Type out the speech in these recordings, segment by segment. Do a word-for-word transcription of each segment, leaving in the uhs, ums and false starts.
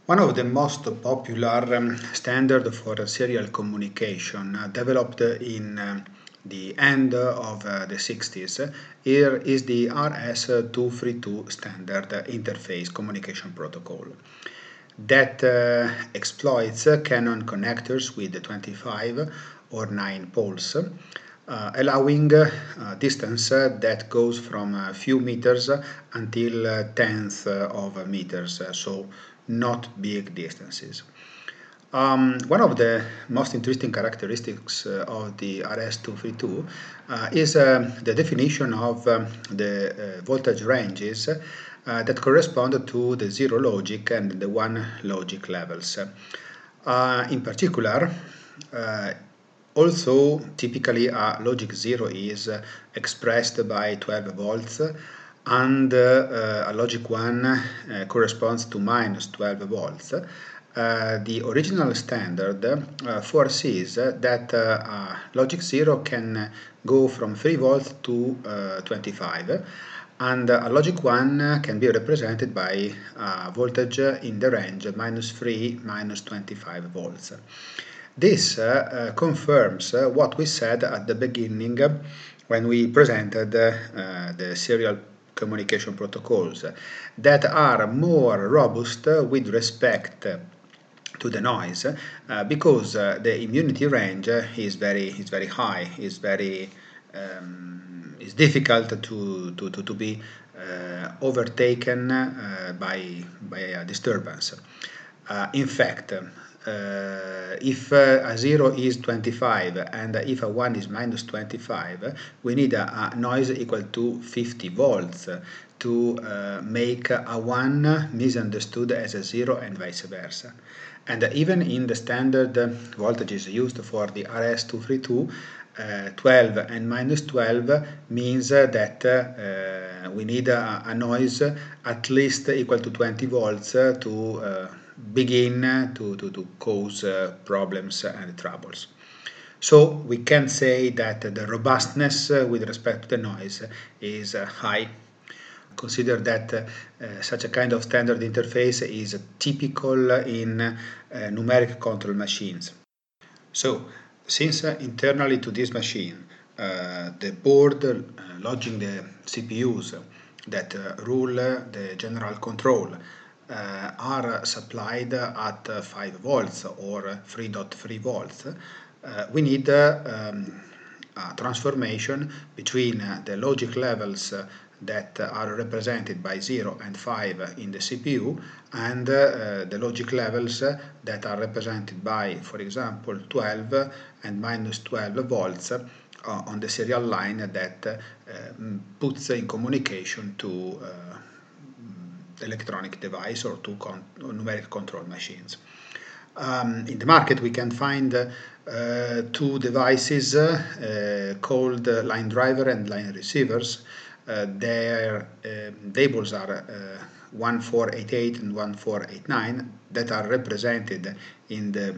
One of the most popular um, standard for serial communication uh, developed in uh, the end of uh, the sixties here is the R S two thirty-two standard interface communication protocol that uh, exploits Canon connectors with twenty-five or nine poles, uh, allowing uh, distance uh, that goes from a few meters until uh, tenths of meters, uh, so not big distances. Um, one of the most interesting characteristics uh, of the R S two thirty-two uh, is uh, the definition of um, the uh, voltage ranges uh, that correspond to the zero logic and the one logic levels. Uh, in particular, uh, also typically a logic zero is uh, expressed by twelve volts and uh, a logic one uh, corresponds to minus twelve volts. Uh, the original standard uh, foresees that uh, logic zero can go from three volts to uh, twenty-five, and a logic one can be represented by uh, voltage in the range minus three, minus twenty-five volts. This uh, uh, confirms uh, what we said at the beginning uh, when we presented uh, the serial communication protocols that are more robust with respect to the noise uh, because uh, the immunity range is very is very high, is very um, is difficult to to, to, to be uh, overtaken uh, by by a disturbance. Uh, in fact, uh, if uh, a zero is twenty-five and if a one is minus twenty-five, we need a, a noise equal to fifty volts to uh, make a one misunderstood as a zero and vice versa. And even in the standard voltages used for the R S two thirty-two, uh, twelve and minus twelve means that uh, we need a, a noise at least equal to twenty volts to uh, begin to, to, to cause uh, problems and troubles. So we can say that the robustness uh, with respect to the noise is uh, high. Consider that uh, such a kind of standard interface is typical in uh, numeric control machines. So, since uh, internally to this machine, uh, the board uh, lodging the C P Us that uh, rule the general control uh, are supplied at uh, five volts or three point three volts, uh, we need uh, um, a transformation between uh, the logic levels uh, that are represented by zero and five in the C P U and uh, the logic levels that are represented by, for example, twelve and minus twelve volts uh, on the serial line that uh, puts in communication to uh, electronic device or to con or numeric control machines. Um, in the market we can find uh, two devices uh, called uh, line driver and line receivers. Uh, their uh, labels are uh, one four eight eight and one four eight nine that are represented in the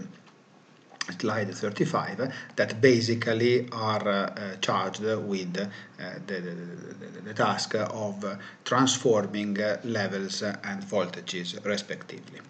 slide thirty-five that basically are uh, charged with uh, the, the, the task of uh, transforming uh, levels and voltages respectively.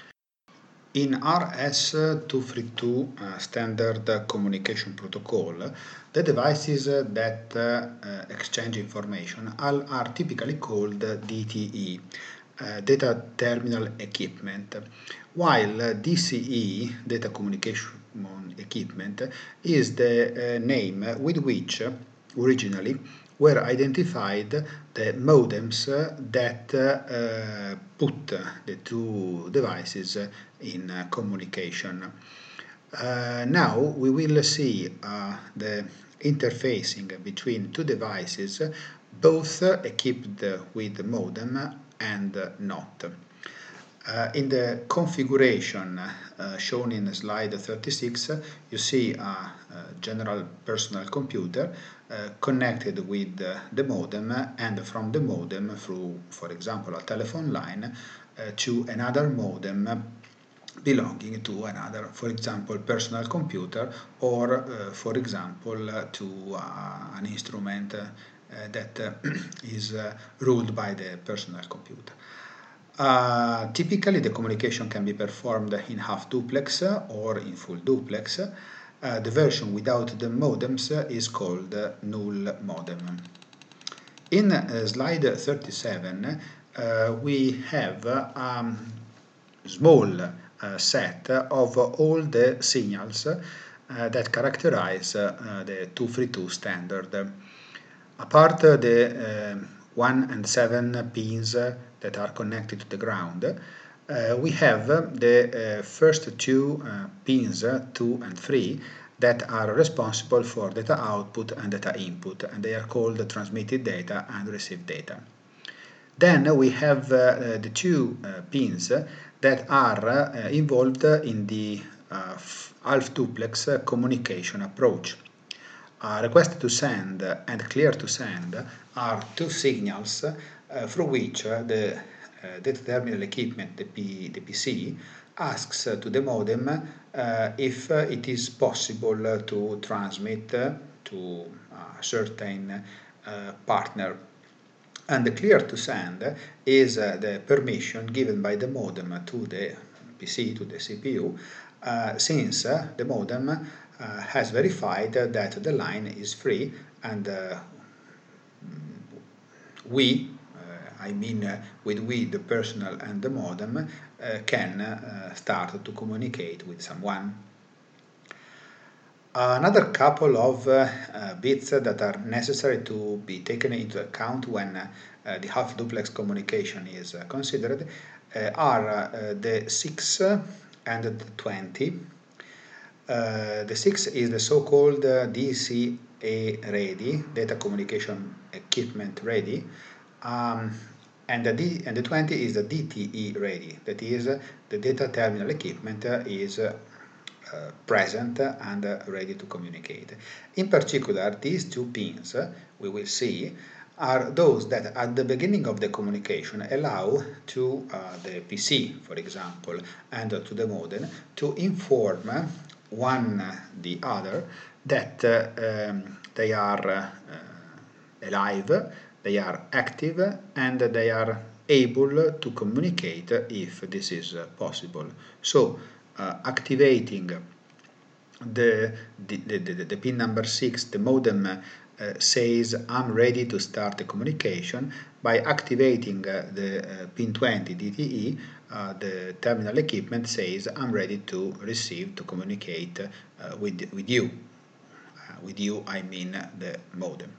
In R S two thirty-two uh, standard communication protocol, the devices that uh, exchange information are, are typically called D T E, uh, data terminal equipment, while D C E, data communication equipment, is the uh, name with which originally were identified the modems that uh, put the two devices in uh, communication. Uh, now we will see uh, the interfacing between two devices, both equipped with the modem and not. Uh, in the configuration uh, shown in slide thirty-six, you see a, a general personal computer uh, connected with uh, the modem, and from the modem through, for example, a telephone line uh, to another modem belonging to another, for example, personal computer, or uh, for example, uh, to uh, an instrument uh, that uh, is uh, ruled by the personal computer. Uh, typically, the communication can be performed in half duplex or in full duplex. Uh, the version without the modems is called null modem. In uh, slide thirty-seven, uh, we have a um, small uh, set of all the signals uh, that characterize uh, the two three two standard. Apart the uh, one and seven pins that are connected to the ground, uh, we have the uh, first two uh, pins, two and three, that are responsible for data output and data input, and they are called transmitted data and received data. Then we have uh, the two uh, pins that are uh, involved in the uh, half duplex communication approach. Uh, request to send and clear to send are two signals uh, through which uh, the uh, data terminal equipment, the, P, the P C, asks uh, to the modem uh, if uh, it is possible uh, to transmit uh, to a certain uh, partner. And the clear to send is uh, the permission given by the modem to the P C, to the C P U, uh, since uh, the modem uh, has verified that the line is free and uh, we, uh, I mean uh, with we, the personnel and the modem, uh, can uh, start to communicate with someone. Another couple of uh, uh, bits that are necessary to be taken into account when uh, the half duplex communication is uh, considered uh, are uh, the six and the twenty. Uh, the six is the so-called uh, D C A ready, data communication equipment ready, um, and, the D, and the twenty is the D T E ready, that is, uh, the data terminal equipment uh, is uh, Uh, present and uh, ready to communicate. In particular, these two pins, uh, we will see, are those that at the beginning of the communication allow to uh, the P C, for example, and uh, to the modem to inform uh, one uh, the other that uh, um, they are uh, alive, they are active, and they are able to communicate if this is uh, possible. So, Uh, activating the, the, the, the pin number six, the modem uh, says I'm ready to start the communication. By activating uh, the uh, pin twenty D T E, uh, the terminal equipment says I'm ready to receive, to communicate uh, with, with you. Uh, with you, I mean the modem.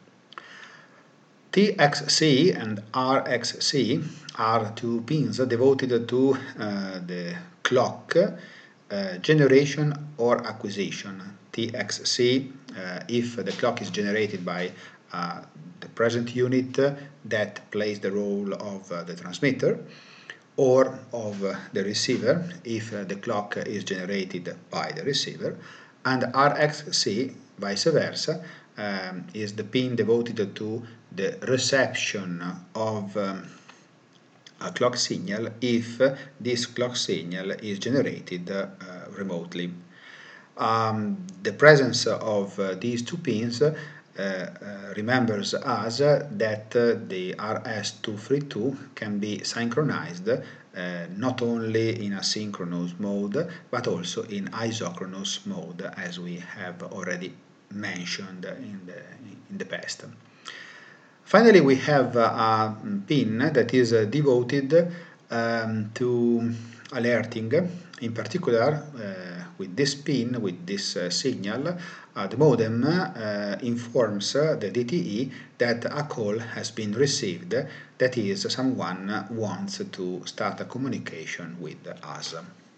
T X C and R X C are two pins devoted to uh, the clock uh, generation or acquisition. T X C, uh, if the clock is generated by uh, the present unit that plays the role of uh, the transmitter, or of uh, the receiver if uh, the clock is generated by the receiver, and R X C, vice versa, um, is the pin devoted to the reception of um, a clock signal if uh, this clock signal is generated uh, remotely. Um, the presence of uh, these two pins uh, uh, remembers us uh, that uh, the R S two thirty-two can be synchronized uh, not only in asynchronous mode but also in isochronous mode, as we have already mentioned in the, in the past. Finally, we have a pin that is uh, devoted um, to alerting. In particular, uh, with this pin, with this uh, signal, uh, the modem uh, informs uh, the D T E that a call has been received, that is, someone wants to start a communication with us.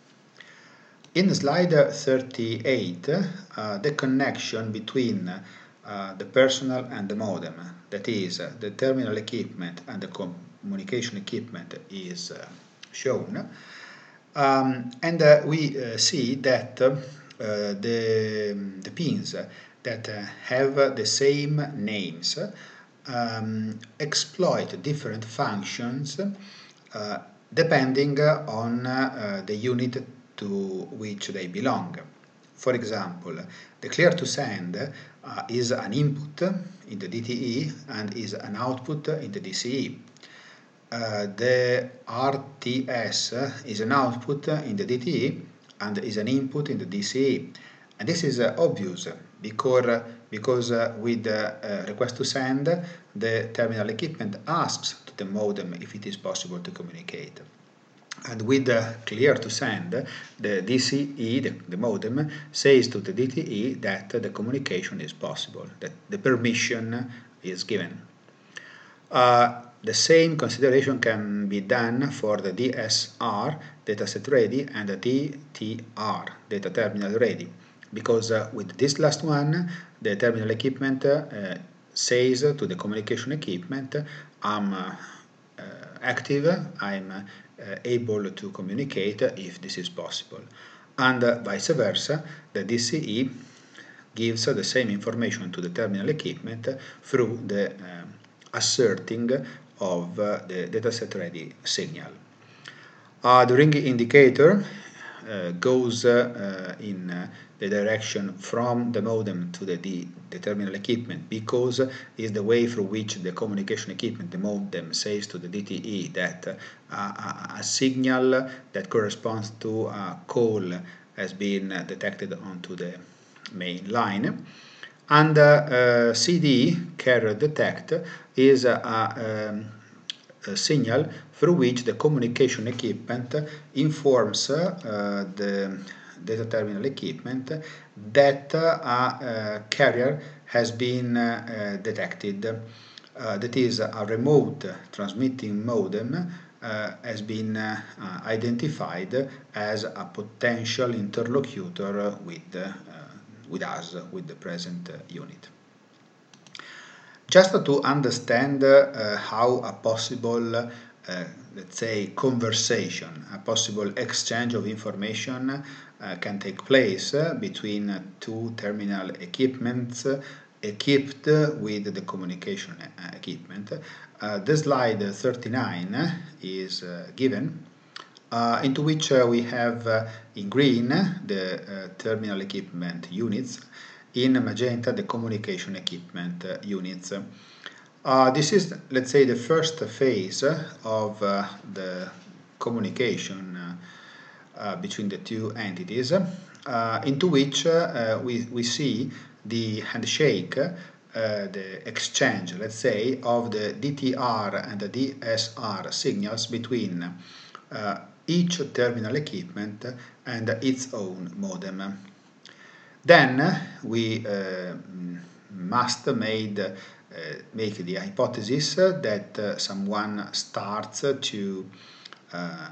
In slide thirty-eight, uh, the connection between uh, the personnel and the modem, that is, uh, the terminal equipment and the communication equipment, is uh, shown. Um, and uh, we uh, see that uh, the, the pins that uh, have the same names um, exploit different functions uh, depending on uh, the unit to which they belong. For example, the clear to send uh, is an input in the D T E and is an output in the D C E. uh, the R T S is an output in the D T E and is an input in the D C E. And this is uh, obvious because, because uh, with uh, uh, request to send, the terminal equipment asks to the modem if it is possible to communicate. And with uh, clear to send, the D C E, the, the modem, says to the D T E that the communication is possible, that the permission is given. Uh, the same consideration can be done for the D S R, dataset ready, and the D T R, data terminal ready, because uh, with this last one, the terminal equipment uh, says to the communication equipment, I'm uh, uh, active, I'm uh, able to communicate if this is possible. And uh, vice versa, the D C E gives uh, the same information to the terminal equipment through the uh, asserting of uh, the dataset ready signal. Uh, the ring indicator uh, goes uh, in uh, the direction from the modem to the, the, the terminal equipment because it's the way through which the communication equipment, the modem, says to the D T E that uh, a, a signal that corresponds to a call has been detected onto the main line. And uh, uh, C D, carrier detect, is a, a, um, a signal through which the communication equipment informs uh, the data terminal equipment that uh, a uh, carrier has been uh, detected. Uh, that is, a remote transmitting modem uh, has been uh, identified as a potential interlocutor with uh, with us, with the present uh, unit. Just to understand uh, how a possible, uh, let's say, conversation, a possible exchange of information uh, can take place uh, between two terminal equipments uh, equipped with the communication uh, equipment, uh, the slide thirty-nine is uh, given. Uh, into which uh, we have uh, in green the uh, terminal equipment units, in magenta the communication equipment uh, units. Uh, this is, let's say, the first phase of uh, the communication uh, uh, between the two entities, uh, into which uh, we, we see the handshake, uh, the exchange, let's say, of the D T R and the D S R signals between uh, each terminal equipment and its own modem. Then we uh, must made, uh, make the hypothesis that uh, someone starts to uh,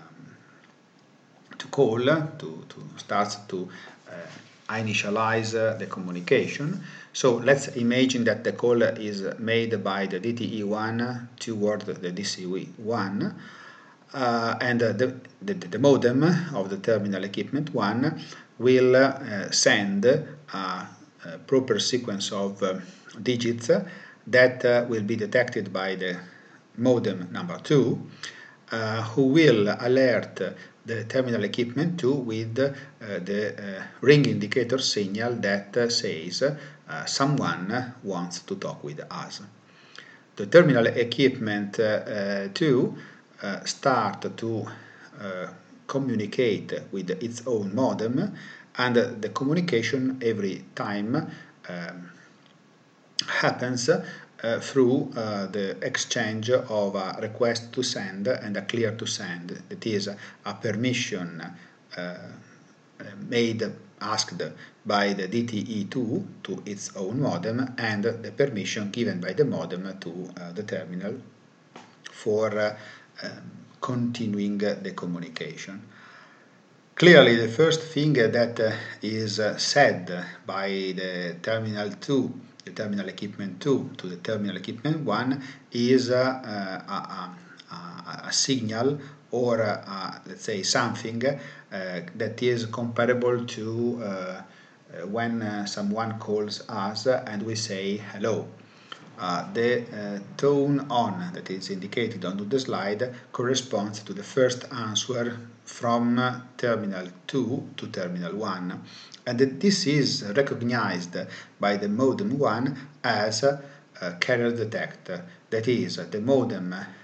to call, to, to starts to uh, initialize uh, the communication. So let's imagine that the call is made by the D T E one toward the D C E one. Uh, and uh, the, the, the modem of the terminal equipment one will uh, send a, a proper sequence of uh, digits that uh, will be detected by the modem number two, uh, who will alert the terminal equipment two with uh, the uh, ring indicator signal that uh, says uh, someone wants to talk with us. The terminal equipment uh, uh, two Uh, start to uh, communicate with its own modem, and uh, the communication every time um, happens uh, through uh, the exchange of a request to send and a clear to send. That is a permission uh, made, asked by the D T E two to its own modem, and the permission given by the modem to uh, the terminal for uh, Um, continuing the communication. Clearly, the first thing that uh, is uh, said by the terminal two, the terminal equipment two to the terminal equipment one is uh, uh, a, a, a signal or a, a, let's say something uh, that is comparable to uh, when uh, someone calls us and we say hello. Uh, the uh, tone on that is indicated on the slide corresponds to the first answer from uh, terminal two to terminal one, and that this is recognized by the modem one as a, a carrier detect. That is, the modem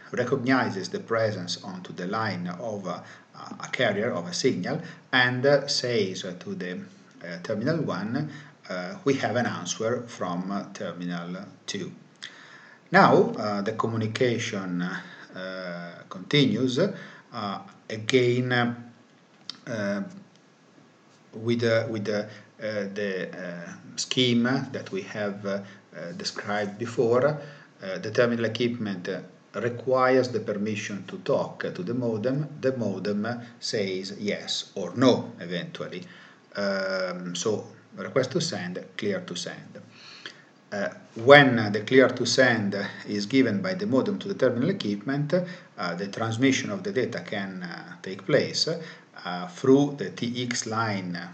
recognizes the presence onto the line of a, a carrier of a signal and uh, says to the uh, terminal one, uh, we have an answer from uh, terminal two. Now uh, the communication uh, continues uh, again uh, with, uh, with uh, uh, the uh, scheme that we have uh, uh, described before. Uh, the terminal equipment uh, requires the permission to talk to the modem. The modem says yes or no eventually. Um, so request to send, clear to send. Uh, when the clear to send is given by the modem to the terminal equipment, uh, the transmission of the data can uh, take place uh, through the T X line uh,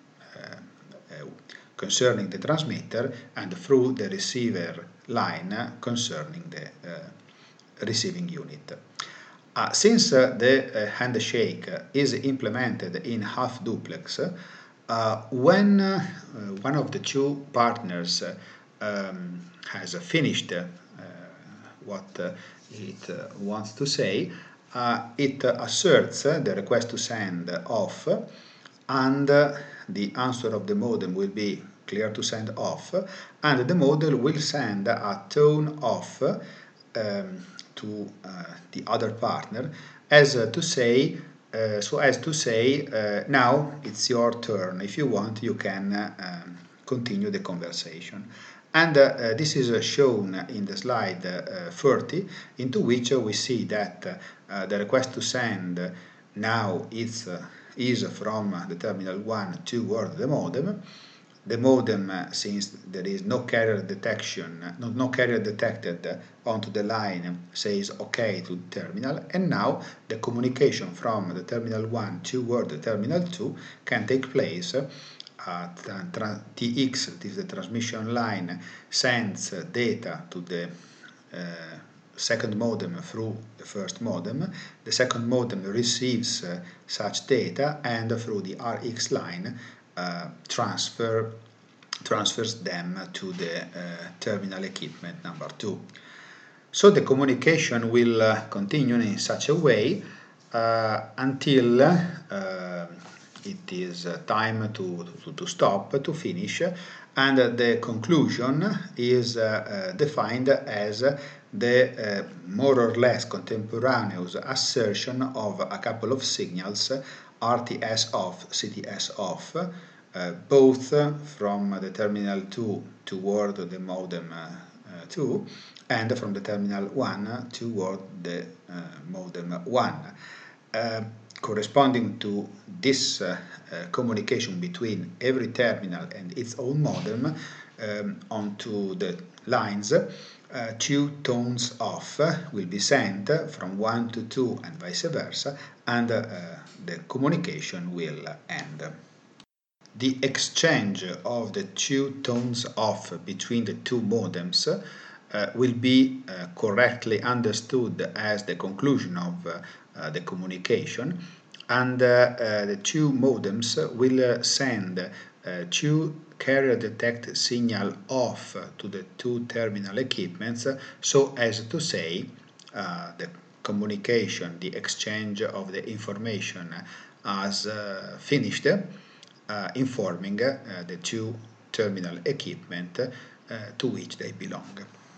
uh, concerning the transmitter and through the receiver line concerning the uh, receiving unit. Uh, since uh, the uh, handshake is implemented in half duplex, uh, when uh, one of the two partners uh, um, has finished uh, what uh, it uh, wants to say, uh, it uh, asserts uh, the request to send off, and uh, the answer of the modem will be clear to send off, and the modem will send a tone off um, to uh, the other partner as uh, to say uh, so as to say uh, now it's your turn, if you want you can uh, um, continue the conversation. And uh, uh, this is uh, shown in the slide uh, thirty, into which uh, we see that uh, the request to send now is, uh, is from the terminal one toward the modem. The modem, uh, since there is no carrier detection, uh, no, no carrier detected uh, onto the line, says OK to the terminal, and now the communication from the terminal one toward the terminal two can take place. Uh, T X, that is the transmission line, sends data to the uh, second modem through the first modem. The second modem receives uh, such data and through the R X line uh, transfer transfers them to the uh, terminal equipment number two. So the communication will uh, continue in such a way uh, until uh, it is uh, time to, to, to stop, to finish, and uh, the conclusion is uh, uh, defined as the uh, more or less contemporaneous assertion of a couple of signals, R T S off, C T S off, uh, both from the terminal two toward the modem uh, uh, two, and from the terminal one toward the uh, modem one. Uh, corresponding to this uh, uh, communication between every terminal and its own modem um, onto the lines, uh, two tones off will be sent from one to two and vice versa, and uh, the communication will end. The exchange of the two tones off between the two modems uh, will be uh, correctly understood as the conclusion of uh, uh, the communication, and uh, uh, the two modems will uh, send uh, two carrier detect signal off to the two terminal equipments, so as to say uh, the communication, the exchange of the information has uh, finished, uh, informing uh, the two terminal equipment uh, to which they belong.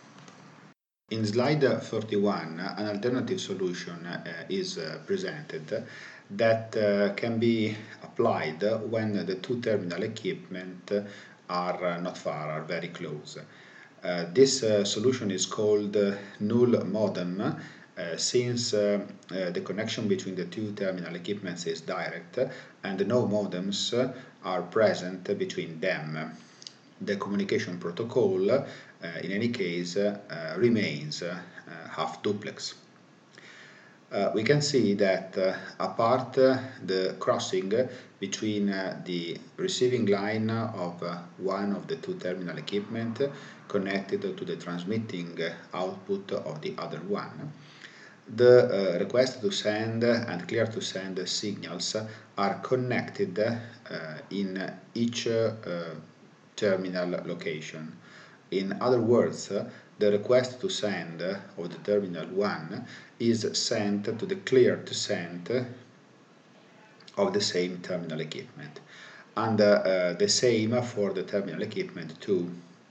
In slide thirty-one, an alternative solution uh, is uh, presented that uh, can be applied when the two terminal equipment are uh, not far, are very close. Uh, this uh, solution is called uh, null modem, uh, since uh, uh, the connection between the two terminal equipments is direct and no modems are present between them. The communication protocol, uh, in any case, uh, remains uh, half duplex. Uh, we can see that uh, apart uh, the crossing between uh, the receiving line of uh, one of the two terminal equipment connected to the transmitting output of the other one, the uh, request to send and clear to send signals are connected uh, in each uh, terminal location. In other words, uh, the request to send of the terminal one is sent to the clear to send of the same terminal equipment, and uh, the same for the terminal equipment two.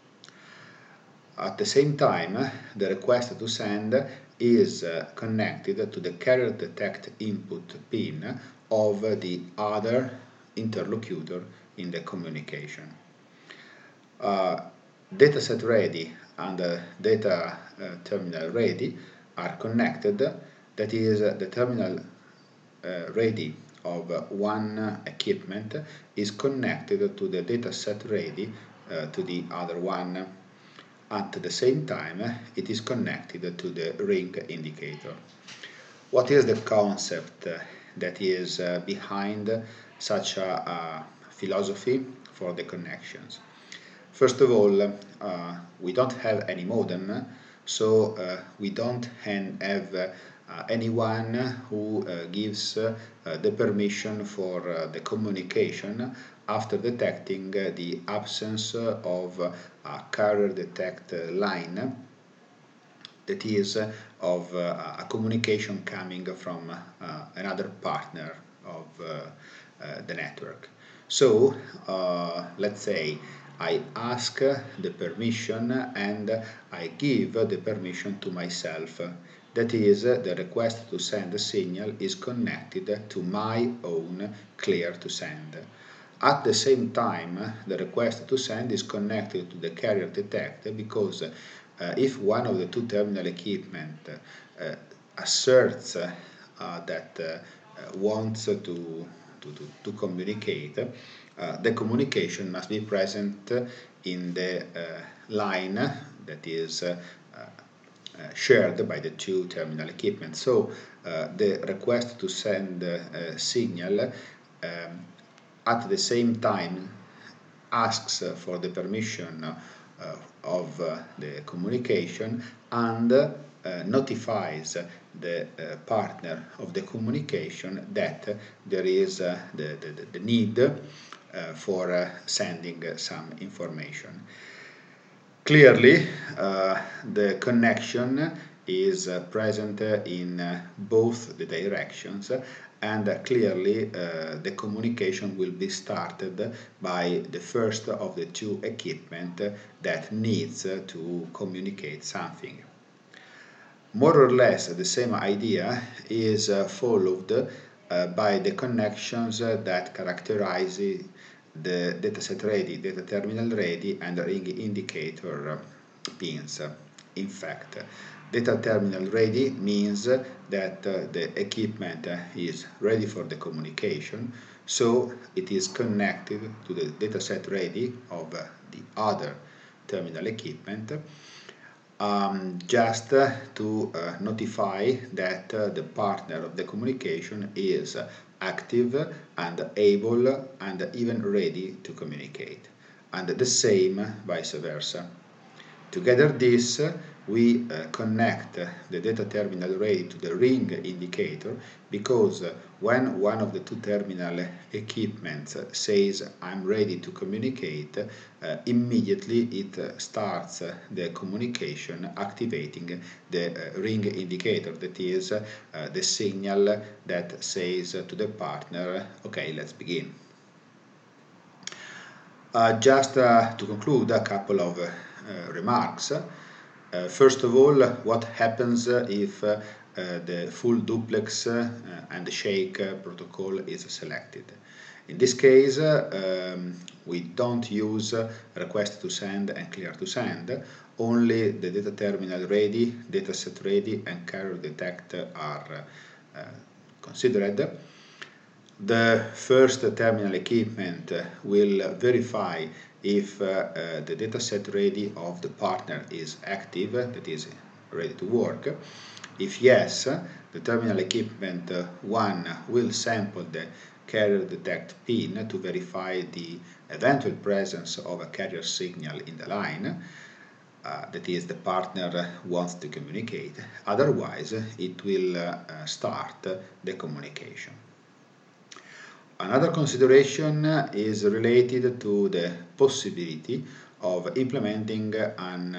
At the same time, the request to send is uh, connected to the carrier detect input pin of the other interlocutor in the communication. Uh, dataset ready and uh, data uh, terminal ready are connected. That is, uh, the terminal uh, ready of uh, one equipment is connected to the dataset ready uh, to the other one. At the same time, it is connected to the ring indicator. What is the concept that is uh, behind such a, a philosophy for the connections? First of all, uh, we don't have any modem, so uh, we don't have uh, anyone who uh, gives uh, the permission for uh, the communication after detecting uh, the absence of uh, a carrier detect line, that is, uh, of uh, a communication coming from uh, another partner of uh, uh, the network. So, uh, let's say I ask the permission and I give the permission to myself. That is, the request to send a signal is connected to my own clear to send. At the same time, the request to send is connected to the carrier detect, because uh, if one of the two terminal equipment uh, asserts uh, that uh, wants to, to, to, to communicate, uh, the communication must be present in the uh, line that is uh, Uh, shared by the two terminal equipment. So uh, the request to send uh, a signal um, at the same time asks for the permission uh, of uh, the communication and uh, notifies the uh, partner of the communication that there is uh, the, the, the need uh, for uh, sending uh, some information. Clearly, uh, the connection is uh, present in uh, both the directions, and uh, clearly uh, the communication will be started by the first of the two equipment that needs uh, to communicate something. More or less the same idea is uh, followed uh, by the connections that characterize the dataset ready, data terminal ready, and ring indicator pins. In fact, data terminal ready means that uh, the equipment is ready for the communication, so it is connected to the dataset ready of uh, the other terminal equipment, um, just uh, to uh, notify that uh, the partner of the communication is uh, active and able and even ready to communicate, and the same vice versa. Together this, we uh, connect the data terminal ready to the ring indicator, because uh, when one of the two terminal equipments says I'm ready to communicate, uh, immediately it uh, starts uh, the communication, activating the uh, ring indicator, that is uh, the signal that says to the partner, okay, let's begin. Uh, just uh, to conclude, a couple of uh, remarks. Uh, first of all, what happens if uh, uh, the full duplex uh, and the shake uh, protocol is selected? In this case, uh, um, we don't use uh, request to send and clear to send. Only the data terminal ready, dataset ready, and carrier detect are uh, uh, considered. The first terminal equipment will verify if uh, uh, the dataset ready of the partner is active, that is ready to work. If yes, the terminal equipment uh, one will sample the carrier detect pin to verify the eventual presence of a carrier signal in the line. Uh, that is, the partner wants to communicate. Otherwise, it will uh, start the communication. Another consideration is related to the possibility of implementing an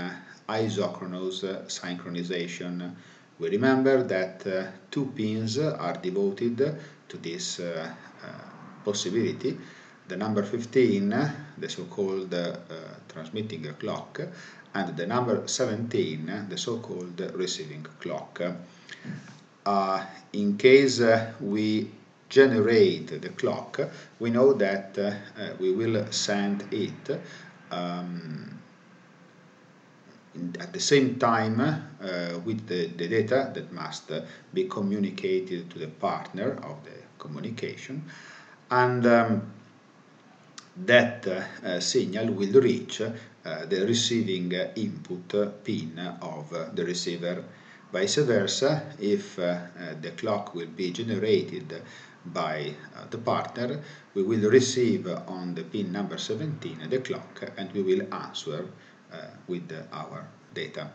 isochronous synchronization. We remember that uh, two pins are devoted to this uh, uh, possibility. The number fifteen, the so-called uh, transmitting clock, and the number seventeen, the so-called receiving clock. Uh, in case uh, we generate the clock, we know that uh, uh, we will send it um, in, at the same time uh, with the, the data that must uh, be communicated to the partner of the communication, and um, that uh, signal will reach uh, the receiving input pin of uh, the receiver. Vice versa, if uh, uh, the clock will be generated by uh, the partner, we will receive on the pin number seventeen the clock, and we will answer uh, with our data.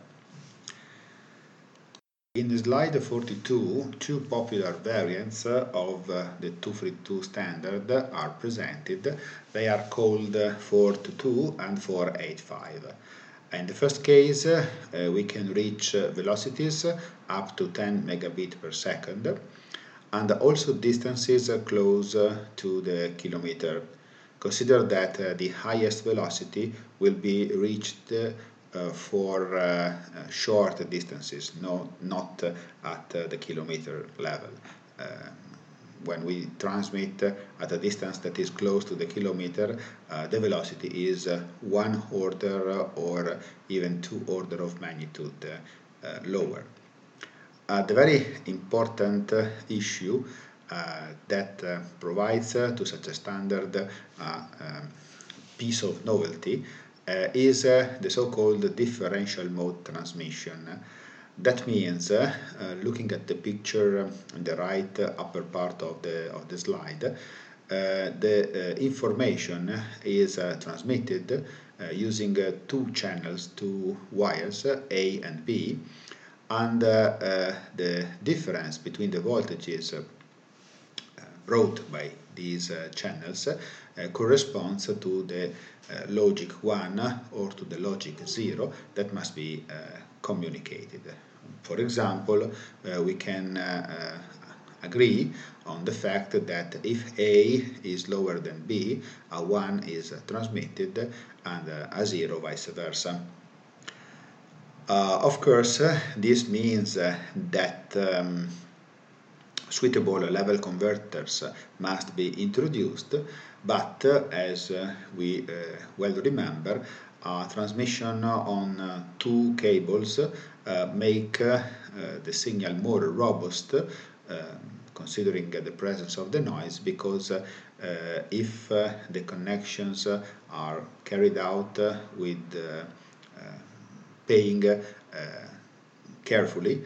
In slide forty-two, two popular variants of uh, the two forty-two standard are presented. They are called four twenty-two and four eighty-five. In the first case, uh, we can reach uh, velocities up to ten megabit per second, and also distances close uh, to the kilometer. Consider that uh, the highest velocity will be reached uh, Uh, for uh, uh, short distances, no, not uh, at uh, the kilometer level. Uh, when we transmit uh, at a distance that is close to the kilometer, uh, the velocity is uh, one order or even two order of magnitude uh, uh, lower. Uh, the very important uh, issue uh, that uh, provides uh, to such a standard uh, um, piece of novelty Uh, is uh, the so-called differential mode transmission. That means, uh, uh, looking at the picture on the right uh, upper part of the, of the slide, uh, the uh, information is uh, transmitted uh, using uh, two channels, two wires, uh, A and B, and uh, uh, the difference between the voltages uh, brought by these uh, channels uh, corresponds to the uh, logic one or to the logic zero that must be uh, communicated. For example, uh, we can uh, uh, agree on the fact that if A is lower than B, a one is uh, transmitted and uh, a zero vice versa. Uh, of course, uh, this means uh, that um, suitable level converters must be introduced, but uh, as uh, we uh, well remember, uh, transmission on uh, two cables uh, make uh, the signal more robust, uh, considering the presence of the noise, because uh, if uh, the connections are carried out uh, with uh, uh, paying uh, carefully,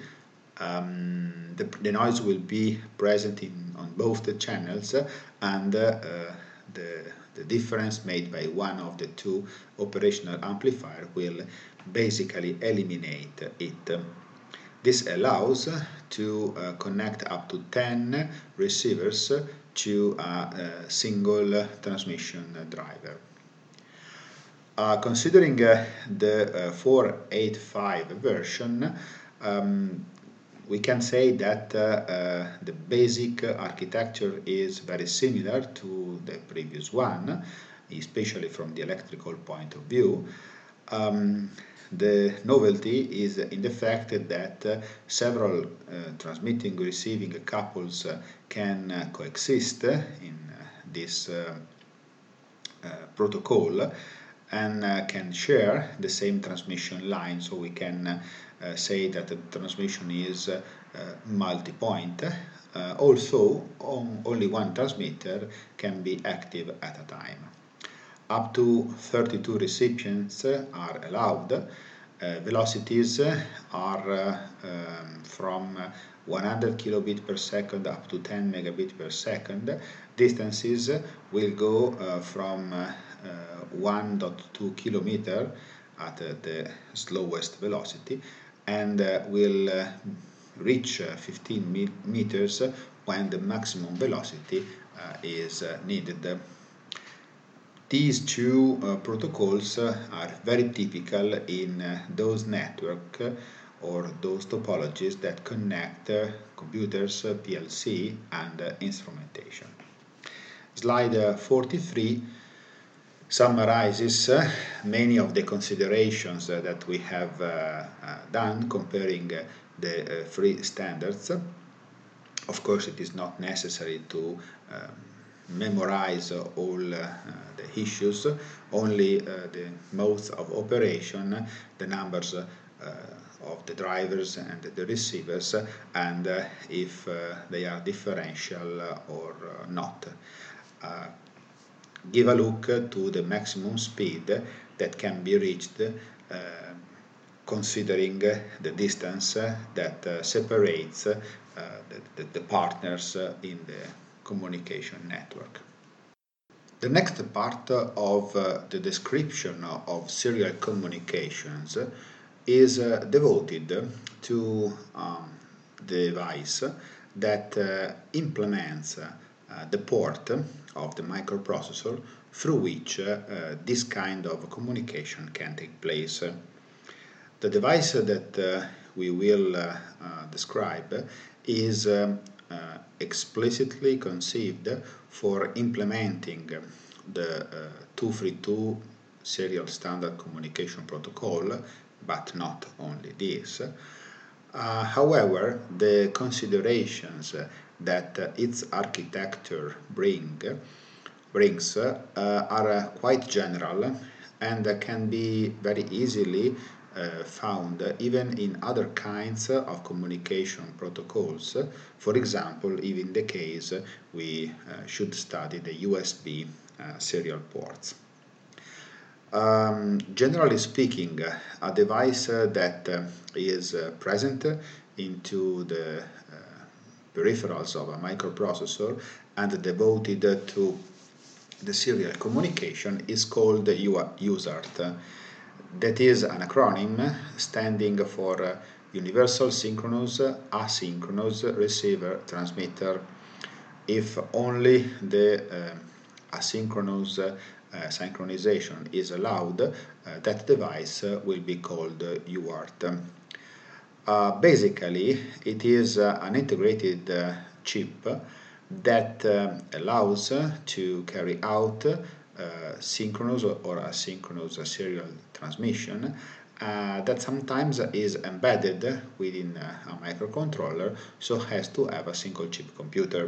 Um, the, the noise will be present in, on both the channels, uh, and uh, the, the difference made by one of the two operational amplifiers will basically eliminate it. This allows to uh, connect up to ten receivers to a, a single transmission driver. Uh, considering uh, the uh, four eighty-five version, um, we can say that uh, uh, the basic architecture is very similar to the previous one, especially from the electrical point of view. Um, the novelty is in the fact that uh, several uh, transmitting receiving couples uh, can uh, coexist in uh, this uh, uh, protocol, and uh, can share the same transmission line, so we can uh, uh, say that the transmission is uh, uh, multi-point. Uh, also, on only one transmitter can be active at a time. Up to thirty-two recipients are allowed. Uh, velocities are uh, um, from one hundred kilobit per second up to ten megabit per second. Distances will go uh, from uh, one point two kilometer at uh, the slowest velocity, and uh, will uh, reach uh, fifteen meters when the maximum velocity uh, is uh, needed. these two uh, protocols uh, are very typical in uh, those networks uh, or those topologies that connect uh, computers, uh, P L C, and uh, instrumentation. Slide uh, forty-three summarizes uh, many of the considerations uh, that we have uh, uh, done comparing uh, the uh, three standards. Of course, it is not necessary to um, memorize uh, all uh, the issues, only uh, the modes of operation, the numbers uh, of the drivers and the receivers, and uh, if uh, they are differential or uh, not. Uh, give a look to the maximum speed that can be reached uh, considering the distance that uh, separates uh, the, the partners in the communication network. The next part of uh, the description of serial communications is uh, devoted to um, the device that uh, implements uh, the port of the microprocessor through which uh, this kind of communication can take place. The device that uh, we will uh, uh, describe is um, uh, explicitly conceived for implementing the uh, two thirty-two serial standard communication protocol, but not only this. Uh, however, the considerations that uh, its architecture bring, brings uh, are uh, quite general and uh, can be very easily uh, found even in other kinds of communication protocols. For example, even in the case we uh, should study the U S B uh, serial ports. Um, generally speaking, a device uh, that uh, is uh, present into the uh, peripherals of a microprocessor and devoted to the serial communication is called U A R T. That is an acronym standing for uh, Universal Synchronous Asynchronous Receiver Transmitter. If only the uh, asynchronous uh, Uh, synchronization is allowed, uh, that device uh, will be called uh, U A R T. Uh, basically, it is uh, an integrated uh, chip that uh, allows uh, to carry out uh, synchronous or asynchronous serial transmission uh, that sometimes is embedded within uh, a microcontroller, so has to have a single chip computer.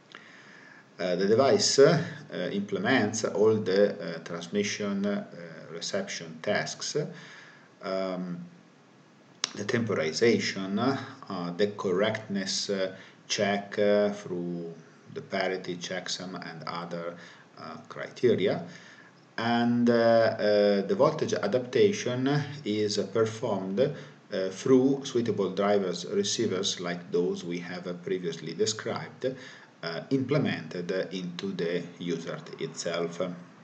Uh, the device uh, implements all the uh, transmission uh, reception tasks, um, the temporization, uh, the correctness uh, check uh, through the parity checksum and other uh, criteria, and uh, uh, the voltage adaptation is performed uh, through suitable drivers receivers like those we have previously described, Uh, implemented into the U A R T itself.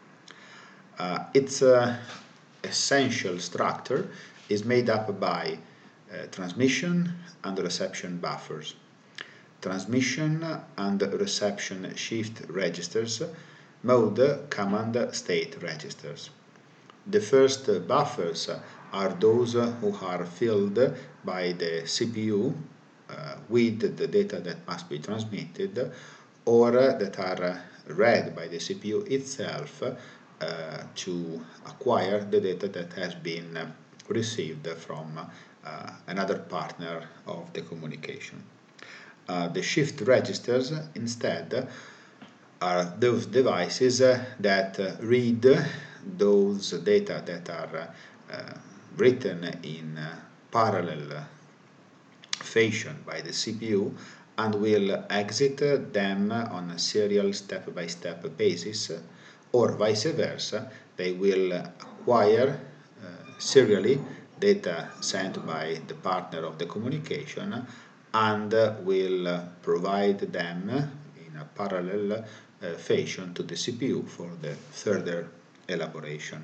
Uh, its uh, essential structure is made up by uh, transmission and reception buffers, transmission and reception shift registers, mode, command, state registers. The first uh, buffers are those who are filled by the C P U Uh, with the data that must be transmitted, or uh, that are uh, read by the C P U itself uh, to acquire the data that has been uh, received from uh, another partner of the communication. Uh, the shift registers instead are those devices uh, that uh, read those data that are uh, uh, written in uh, parallel fashion by the C P U and will exit them on a serial step-by-step basis, or vice versa, they will acquire uh, serially data sent by the partner of the communication and uh, will uh, provide them in a parallel uh, fashion to the C P U for the further elaboration.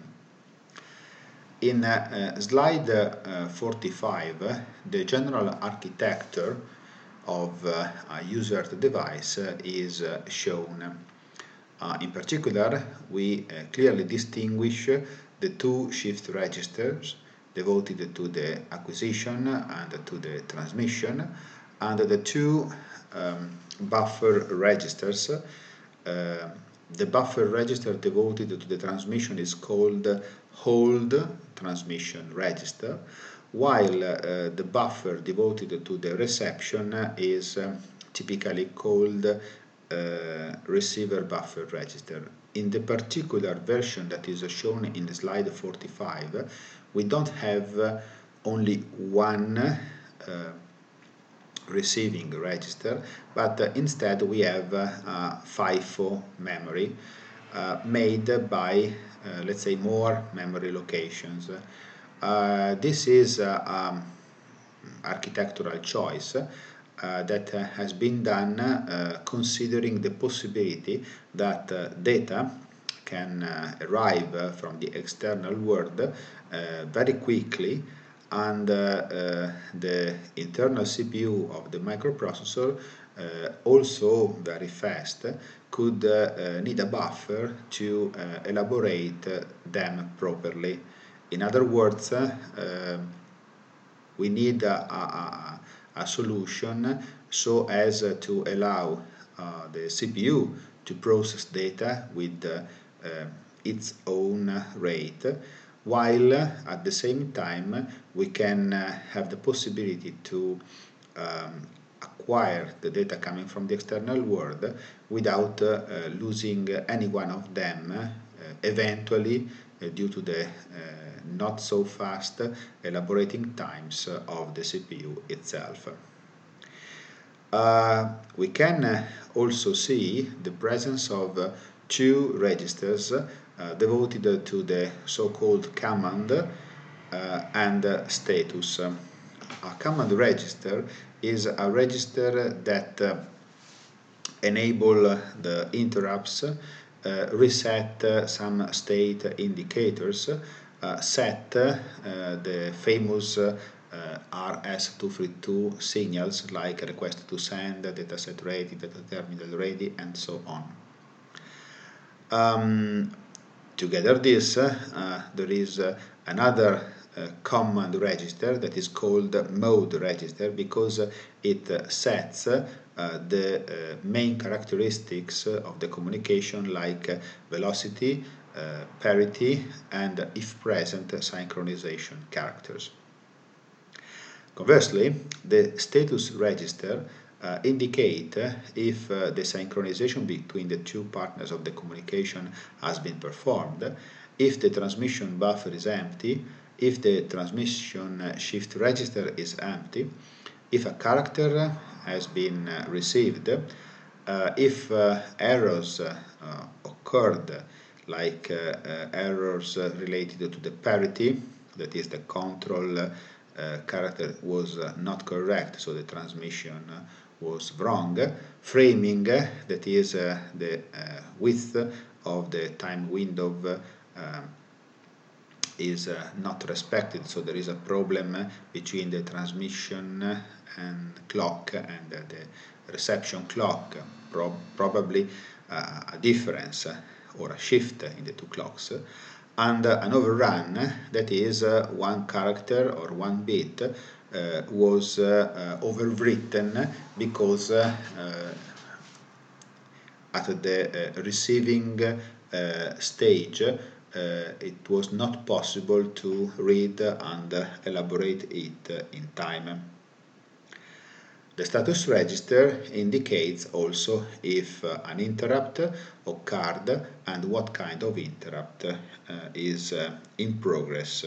In uh, uh, slide uh, forty-five, uh, the general architecture of uh, a U A R T device uh, is uh, shown. Uh, in particular, we uh, clearly distinguish the two shift registers devoted to the acquisition and to the transmission, and the two um, buffer registers. Uh, the buffer register devoted to the transmission is called hold transmission register, while uh, the buffer devoted to the reception is uh, typically called uh, receiver buffer register. In the particular version that is shown in the slide forty-five, we don't have uh, only one uh, receiving register, but uh, instead we have uh, uh, FIFO memory uh, made by, uh, let's say, more memory locations. Uh, this is uh, um, architectural choice uh, that uh, has been done uh, considering the possibility that uh, data can uh, arrive uh, from the external world uh, very quickly, and uh, uh, the internal C P U of the microprocessor uh, also very fast could uh, uh, need a buffer to uh, elaborate uh, them properly. In other words, uh, uh, we need a, a, a solution so as uh, to allow uh, the C P U to process data with uh, uh, its own rate, while uh, at the same time we can uh, have the possibility to um, acquire the data coming from the external world without uh, uh, losing any one of them uh, eventually uh, due to the uh, not so fast elaborating times of the C P U itself. Uh, we can uh, also see the presence of uh, two registers uh, devoted to the so-called command uh, and uh, status. A command register is a register that uh, enable the interrupts, uh, reset uh, some state indicators, uh, set uh, the famous uh, R S two thirty-two signals like request to send, dataset ready, data terminal ready, and so on. Um, together this, uh, there is uh, another uh, command register that is called mode register, because it uh, sets uh, the uh, main characteristics of the communication, like uh, velocity, uh, parity, and if present synchronization characters. Conversely, the status register uh, indicate uh, if uh, the synchronization between the two partners of the communication has been performed, if the transmission buffer is empty, if the transmission shift register is empty, if a character has been uh, received, uh, if uh, errors uh, uh, occurred, like uh, uh, errors uh, related to the parity, that is the control uh, Uh, character was uh, not correct, so the transmission uh, was wrong. Framing, uh, that is uh, the uh, width of the time window uh, is uh, not respected, so there is a problem between the transmission and clock and uh, the reception clock, Pro probably uh, a difference or a shift in the two clocks, and uh, an overrun, that is uh, one character or one bit uh, was uh, uh, overwritten because uh, uh, at the uh, receiving uh, stage uh, it was not possible to read and uh, elaborate it uh, in time. The status register indicates also if uh, an interrupt occurred and what kind of interrupt uh, is uh, in progress.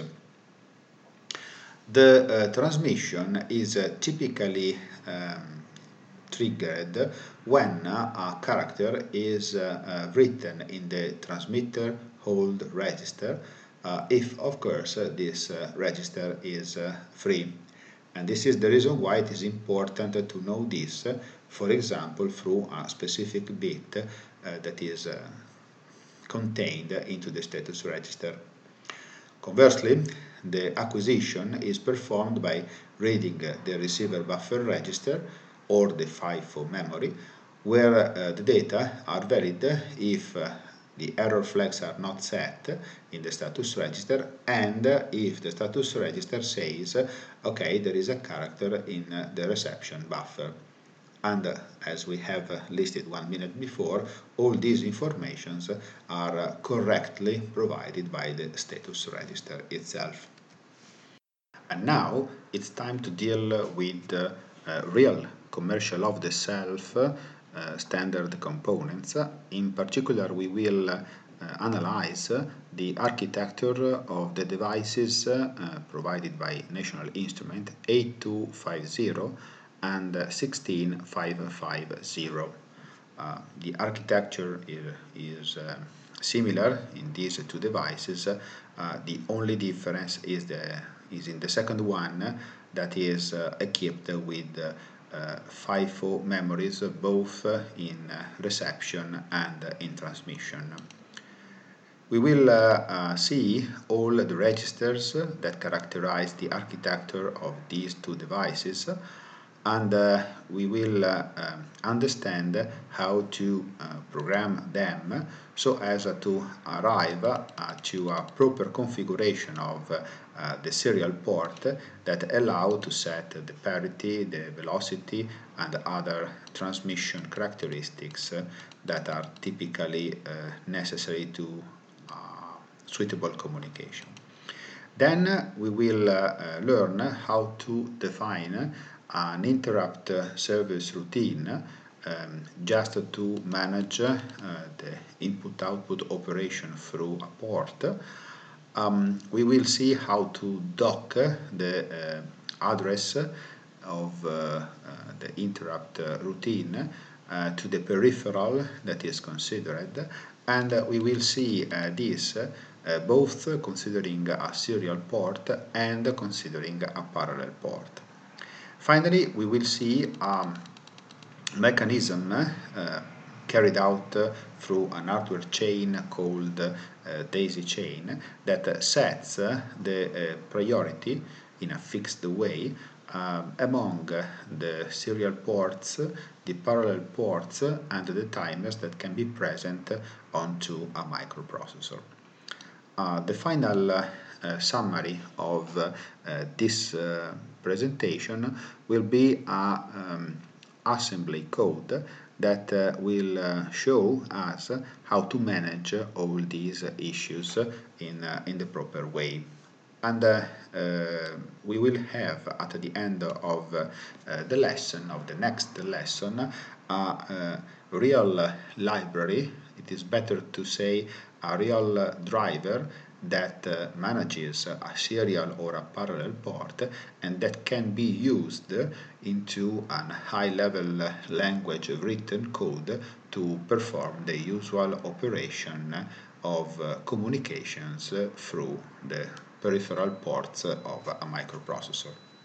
The uh, transmission is uh, typically um, triggered when uh, a character is uh, uh, written in the transmitter hold register, uh, if of course uh, this uh, register is uh, free. And this is the reason why it is important to know this, for example, through a specific bit uh, that is uh, contained into the status register. Conversely, the acquisition is performed by reading the receiver buffer register or the FIFO memory, where uh, the data are valid if uh, the error flags are not set in the status register, and if the status register says, okay, there is a character in the reception buffer. And uh, as we have uh, listed one minute before, all these informations are uh, correctly provided by the status register itself. And now it's time to deal with uh, uh, real commercial off-the-shelf uh, standard components. In particular, we will uh, analyze the architecture of the devices uh, provided by National Instrument eight two five zero and sixteen five five zero. Uh, the architecture is, is uh, similar in these two devices. Uh, the only difference is, the, is in the second one, that is uh, equipped with uh, uh, FIFO memories, both uh, in uh, reception and uh, in transmission. We will uh, uh, see all the registers that characterize the architecture of these two devices, and uh, we will uh, uh, understand how to uh, program them so as uh, to arrive uh, to a proper configuration of uh, the serial port that allow to set the parity, the velocity, and other transmission characteristics uh, that are typically uh, necessary to uh, suitable communication. Then uh, we will uh, uh, learn how to define an interrupt service routine um, just to manage uh, the input-output operation through a port. Um, we will see how to dock the uh, address of uh, uh, the interrupt uh, routine uh, to the peripheral that is considered, and uh, we will see uh, this uh, both considering a serial port and considering a parallel port. Finally, we will see a mechanism uh, carried out uh, through an hardware chain called uh, daisy chain that sets uh, the uh, priority in a fixed way um, among uh, the serial ports, the parallel ports, and the timers that can be present onto a microprocessor. Uh, the final uh, uh, summary of uh, uh, this uh, presentation will be a um, assembly code that uh, will uh, show us how to manage all these issues in, uh, in the proper way. And uh, uh, we will have at the end of uh, the lesson, of the next lesson, a uh, real library. It is better to say a real driver that uh, manages a serial or a parallel port and that can be used into a high-level language written code to perform the usual operation of uh, communications through the peripheral ports of a microprocessor.